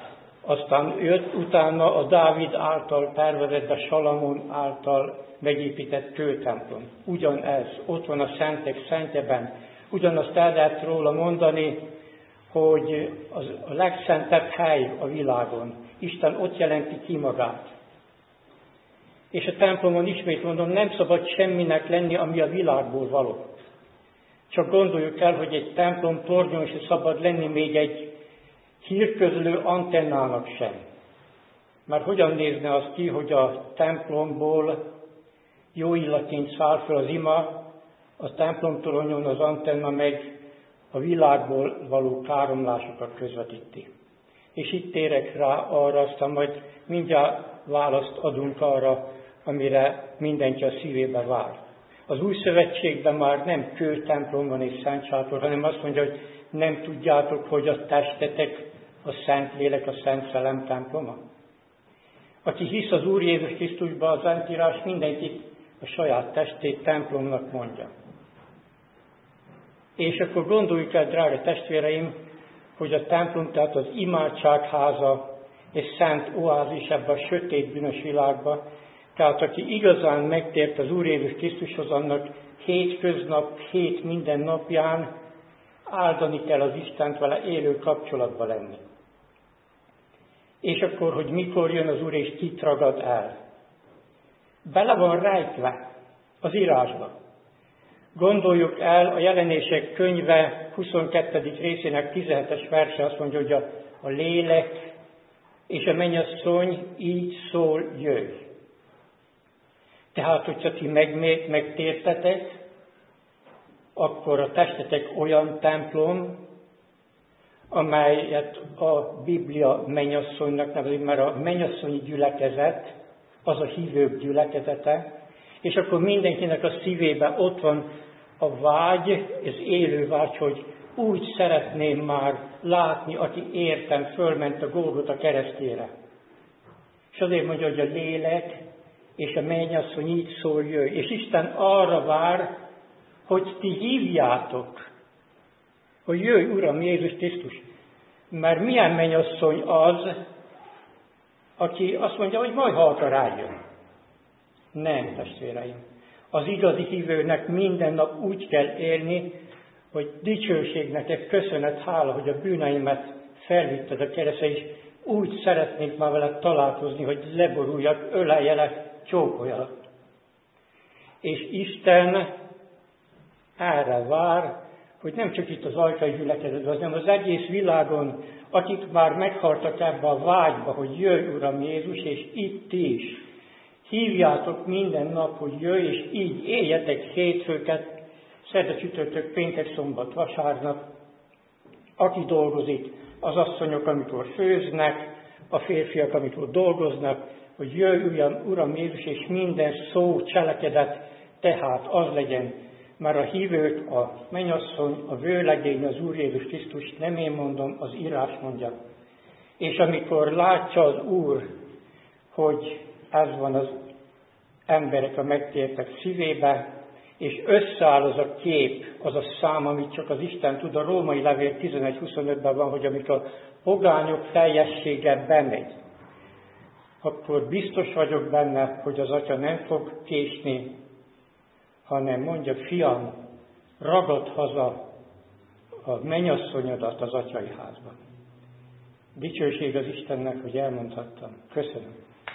Aztán jött utána a Dávid által tervezett, a Salamon által megépített kőtemplom. Ugyanez, ott van a Szentek Szentjeben. Ugyanazt el lehet róla mondani, hogy az a legszentebb hely a világon. Isten ott jelenti ki magát. És a templomon ismét mondom, nem szabad semminek lenni, ami a világból való. Csak gondoljuk el, hogy egy templom tornyon se szabad lenni még egy hírközlő antennának sem. Mert hogyan nézne az ki, hogy a templomból jó illaként száll fel az ima, a templomtornyon az antenna meg a világból való káromlásokat közvetíti. És itt térek rá arra, aztán majd mindjárt választ adunk arra, amire mindenki a szívébe vár. Az új szövetségben már nem kőtemplom van és szentsátor, hanem azt mondja, hogy nem tudjátok, hogy a testetek a Szent Lélek, a Szent Szellem temploma. Aki hisz az Úr Jézus Krisztusba, az Szentírás mindenkit a saját testét templomnak mondja. És akkor gondoljuk el, drága testvéreim, hogy a templom, tehát az imádságháza és szent oázis ebben a sötét bűnös világban. Tehát aki igazán megtért az Úr Jézus Krisztushoz, annak hétköznap, hét minden napján áldani kell az Istent, vele élő kapcsolatba lenni. És akkor, hogy mikor jön az Úr és kit ragad el. Bele van rejtve az írásba. Gondoljuk el, a Jelenések könyve huszonkettedik részének tizenhetes verse azt mondja, hogy a, a lélek és a mennyasszony így szól, jöjj. Tehát, hogyha ti meg, megtértetek, akkor a testetek olyan templom, amelyet a Biblia mennyasszonynak nevezik, mert a mennyasszonyi gyülekezet az a hívők gyülekezete, és akkor mindenkinek a szívében ott van a vágy, ez élő vágy, hogy úgy szeretném már látni, aki értem, fölment a Golgota keresztjére. És azért mondja, hogy a lélek és a mennyasszony így szól, jöjj. És Isten arra vár, hogy ti hívjátok, hogy jöjj, Uram, Jézus Krisztus. Mert milyen mennyasszony az, aki azt mondja, hogy majd ha akar rájön. Nem, testvéreim. Az igazi hívőnek minden nap úgy kell élni, hogy dicsőség neked, köszönet, hála, hogy a bűneimet felvitted a keresztre, és úgy szeretnék már veled találkozni, hogy leboruljak, öleljelek, csókoljalak. És Isten erre vár, hogy nem csak itt az ajkai gyülekezetben, hanem az egész világon, akik már meghaltak ebbe a vágyba, hogy jöjj, Uram Jézus, és itt is. Hívjátok minden nap, hogy jöjj, és így éljetek hétfőket, szerda, csütörtök, péntek, szombat, vasárnap. Aki dolgozik, az asszonyok, amikor főznek, a férfiak, amikor dolgoznak, hogy jöjj, Uram, Uram Jézus, és minden szó, cselekedet, tehát az legyen. Mert a hívők, a mennyasszony, a vőlegény, az Úr Jézus Krisztus, nem én mondom, az írás mondja. És amikor látja az Úr, hogy ez van az emberek a megtértek szívébe, és összeáll az a kép, az a szám, amit csak az Isten tud, a római levél tizenegy huszonötben van, hogy amikor a pogányok teljessége bemegy, akkor biztos vagyok benne, hogy az Atya nem fog késni, hanem mondja, fiam, ragad haza a mennyasszonyodat az atyai házban. Dicsőség az Istennek, hogy elmondhattam. Köszönöm.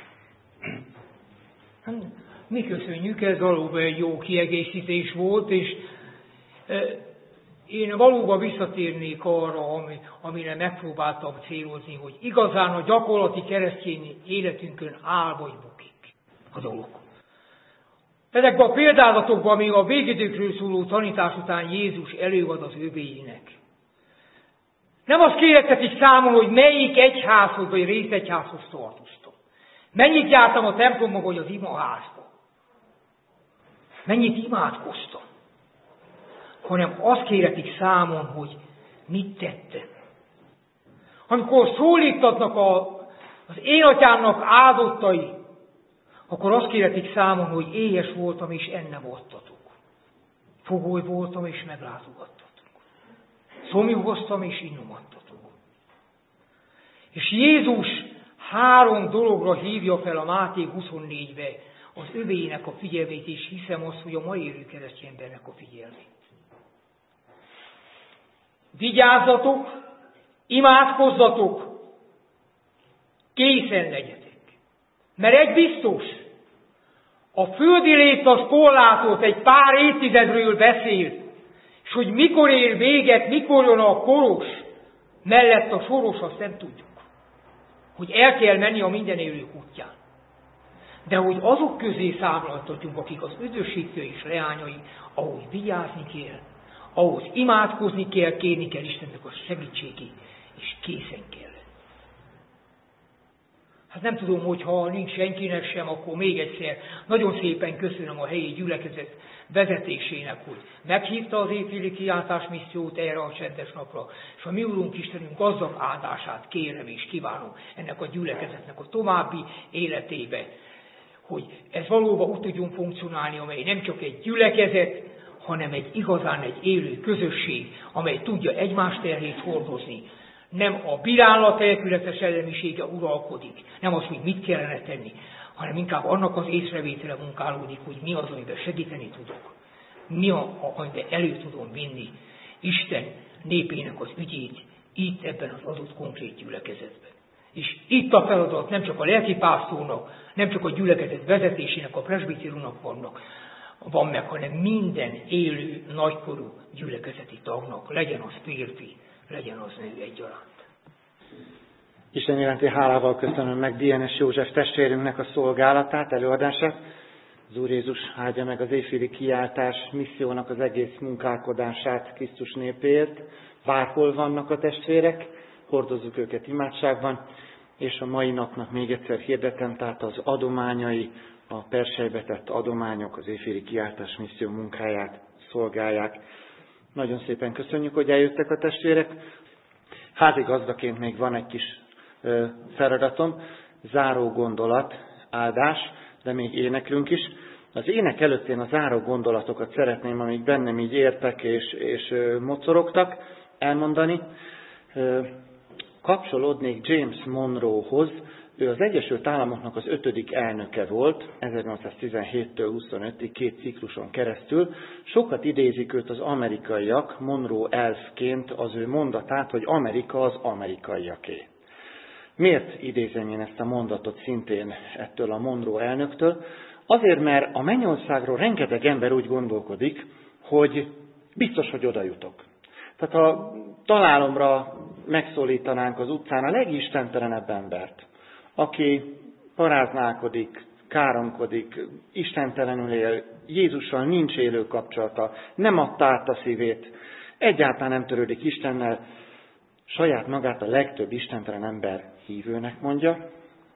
Mi köszönjük, ez valóban egy jó kiegészítés volt, és e, én valóban visszatérnék arra, ami, amire megpróbáltam célozni, hogy igazán a gyakorlati keresztény életünkön áll vagy bukik a dolog. Ezekben a példázatokban még a végidőkről szóló tanítás után Jézus előad az övéinek. Nem azt kérhetetik számon, hogy melyik egyházhoz vagy részegyházhoz tartoztam. Mennyit jártam a templomba vagy az imaházba. Mennyit imádkoztam. Hanem azt kérhetik számon, hogy mit tettem. Amikor szólítatnak a, az én atyámnak áldottai, akkor azt kérhetik számon, hogy éhes voltam, és ennem adtatok. Fogoly voltam, és meglátogattatok. Szomjú hoztam, és innom adtatok. És Jézus három dologra hívja fel a Máté huszonnégybe az övéinek a figyelmét, és hiszem azt, hogy a mai élő keresztény embernek a figyelmét. Vigyázzatok, imádkozzatok, készen legyetek. Mert egy biztos, a földi lét az korlátot egy pár évtizedről beszél, és hogy mikor ér véget, mikor jön a koros, mellett a soros, azt nem tudjuk. Hogy el kell menni a minden élők útján. De hogy azok közé számoltatjunk, akik az üdvösítő és leányai, ahhoz vigyázni kell, ahhoz imádkozni kell, kérni kell Istennek a segítségét, és készen kell. Hát nem tudom, hogyha nincs senkinek sem, akkor még egyszer nagyon szépen köszönöm a helyi gyülekezet vezetésének, hogy meghívta az éjféli kiáltás missziót erre a csendes napra, és a mi Úrunk Istenünk gazdag áldását kérem és kívánom ennek a gyülekezetnek a további életébe, hogy ez valóban úgy tudjon funkcionálni, amely nem csak egy gyülekezet, hanem egy igazán egy élő közösség, amely tudja egymás terhét hordozni. Nem a bírálat elkületes szellemisége uralkodik, nem az, hogy mit kellene tenni, hanem inkább annak az észrevétele munkálódik, hogy mi az, amiben segíteni tudok. Mi az, amiben elő tudom vinni Isten népének az ügyét itt ebben az adott konkrét gyülekezetben. És itt a feladat nem csak a lelkipásztornak, nem csak a gyülekezet vezetésének, a presbitérumnak vannak, van meg, hanem minden élő, nagykorú gyülekezeti tagnak, legyen az férfi, legyen az nő egyaránt. Isten iránti hálával köszönöm meg Dienes József testvérünknek a szolgálatát, előadását. Az Úr Jézus áldja meg az éjféli kiáltás missziónak az egész munkálkodását Krisztus népéért. Bárhol vannak a testvérek, hordozzuk őket imádságban, és a mai napnak még egyszer hirdetem, tehát az adományai, a persejbe tett adományok az éjféli kiáltás misszió munkáját szolgálják. Nagyon szépen köszönjük, hogy eljöttek a testvérek. Házigazdaként még van egy kis ö, feladatom, záró gondolat, áldás, de még éneklünk is. Az ének előtt én a záró gondolatokat szeretném, amik bennem így értek és, és ö, mocorogtak, elmondani. Ö, kapcsolódnék James Monroehoz. Ő az Egyesült Államoknak az ötödik elnöke volt, ezernyolcszáztizenhéttől huszonötig, két cikluson keresztül. Sokat idézik őt az amerikaiak, Monroe elfként az ő mondatát, hogy Amerika az amerikaiaké. Miért idézem én ezt a mondatot szintén ettől a Monroe elnöktől? Azért, mert a Mennyországról rengeteg ember úgy gondolkodik, hogy biztos, hogy oda jutok. Tehát ha találomra megszólítanánk az utcán a legistentelenebb embert, aki paráználkodik, káromkodik, istentelenül él, Jézussal nincs élő kapcsolata, nem adta át a szívét, egyáltalán nem törődik Istennel, saját magát a legtöbb istentelen ember hívőnek mondja,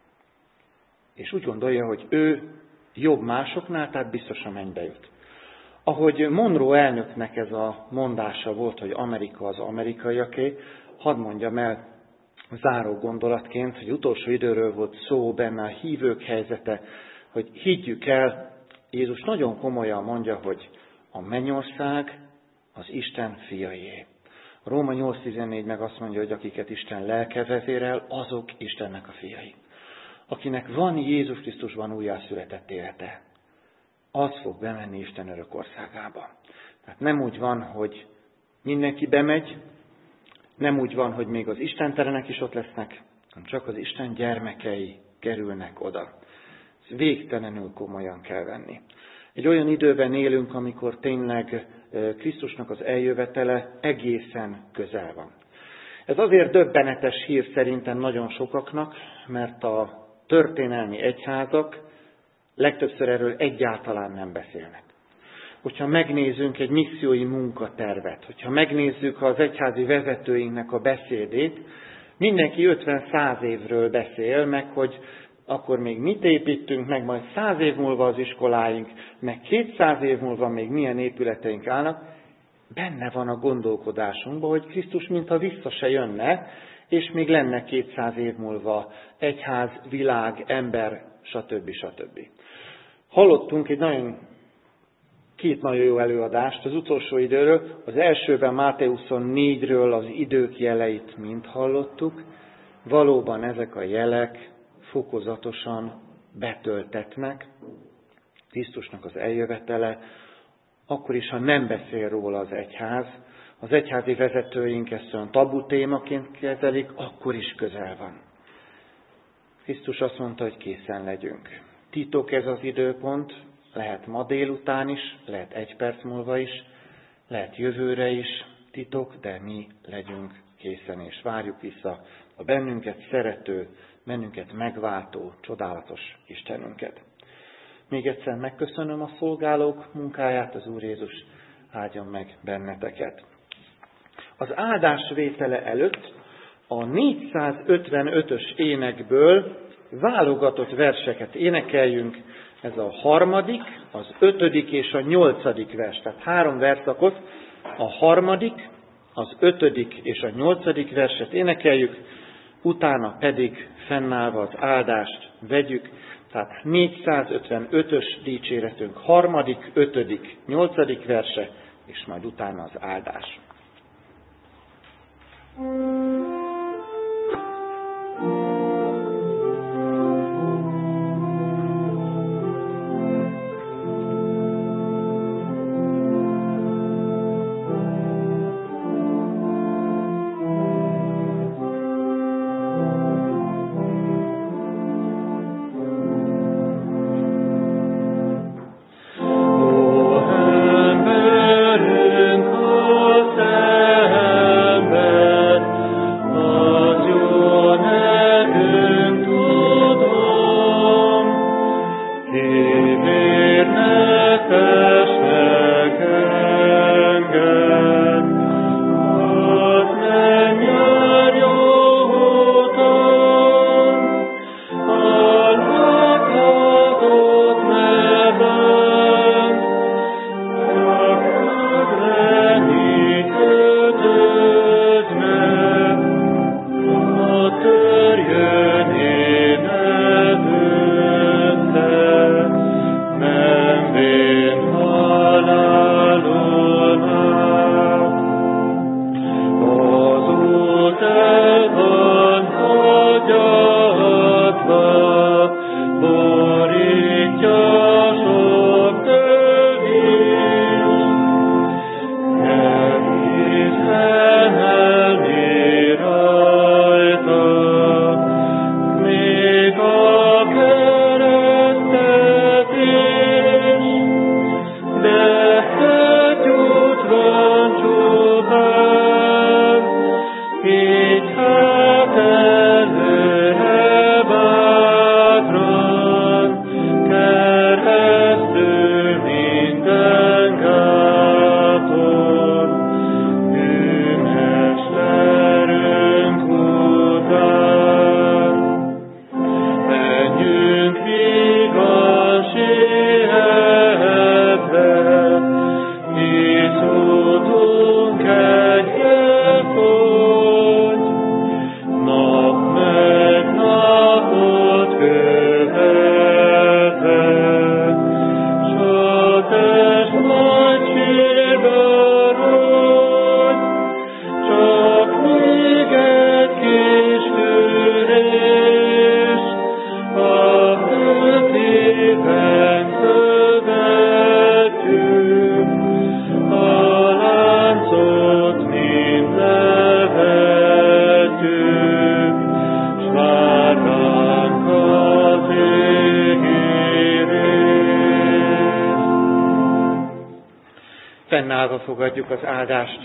és úgy gondolja, hogy ő jobb másoknál, tehát biztosan mennybe jut. Ahogy Monroe elnöknek ez a mondása volt, hogy Amerika az amerikaiaké, hadd mondjam el záró gondolatként, hogy utolsó időről volt szó benne a hívők helyzete, hogy higgyük el, Jézus nagyon komolyan mondja, hogy a mennyország az Isten fiaié. A Róma nyolc tizennégy meg azt mondja, hogy akiket Isten lelke vezérel, azok Istennek a fiai. Akinek van Jézus Krisztusban újjászületett élete, az fog bemenni Isten örök országába. Tehát nem úgy van, hogy mindenki bemegy, nem úgy van, hogy még az istentelenek is ott lesznek, hanem csak az Isten gyermekei kerülnek oda. Ezt végtelenül komolyan kell venni. Egy olyan időben élünk, amikor tényleg Krisztusnak az eljövetele egészen közel van. Ez azért döbbenetes hír szerintem nagyon sokaknak, mert a történelmi egyházak legtöbbször erről egyáltalán nem beszélnek. Hogyha megnézzünk egy missziói munkatervet, hogyha megnézzük az egyházi vezetőinknek a beszédét, mindenki ötven-száz évről beszél, meg hogy akkor még mit építünk, meg majd száz év múlva az iskoláink, meg kétszáz év múlva még milyen épületeink állnak. Benne van a gondolkodásunkban, hogy Krisztus mintha vissza se jönne, és még lenne kétszáz év múlva egyház, világ, ember, stb. stb. Hallottunk egy nagyon, két nagyon jó előadást az utolsó időről. Az elsőben Máté huszonnégyről az idők jeleit mind hallottuk, valóban ezek a jelek fokozatosan betöltetnek, Krisztusnak az eljövetele, akkor is, ha nem beszél róla az egyház, az egyházi vezetőink ezt olyan tabu témaként kezelik, akkor is közel van. Krisztus azt mondta, hogy készen legyünk. Titok ez az időpont, lehet ma délután is, lehet egy perc múlva is, lehet jövőre is titok, de mi legyünk készen, és várjuk vissza a bennünket szerető, bennünket megváltó, csodálatos Istenünket. Még egyszer megköszönöm a szolgálók munkáját, az Úr Jézus áldjon meg benneteket. Az áldás vétele előtt a négyszázötvenötös énekből válogatott verseket énekeljünk. Ez a harmadik, az ötödik és a nyolcadik vers. Tehát három verszakot, a harmadik, az ötödik és a nyolcadik verset énekeljük, utána pedig fennállva az áldást vegyük. Tehát négyszázötvenötös dicséretünk harmadik, ötödik, nyolcadik verse, és majd utána az áldás. Fennállva fogadjuk az áldást.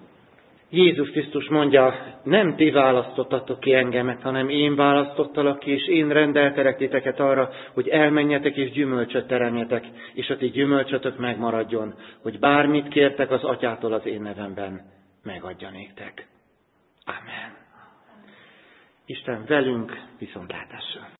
Jézus Krisztus mondja, nem ti választottatok ki engemet, hanem én választottalak ki, és én rendeltelek titeket arra, hogy elmenjetek és gyümölcsöt teremjetek, és a ti gyümölcsötök megmaradjon, hogy bármit kértek az Atyától az én nevemben, megadja néktek. Amen. Isten velünk, viszontlátásra.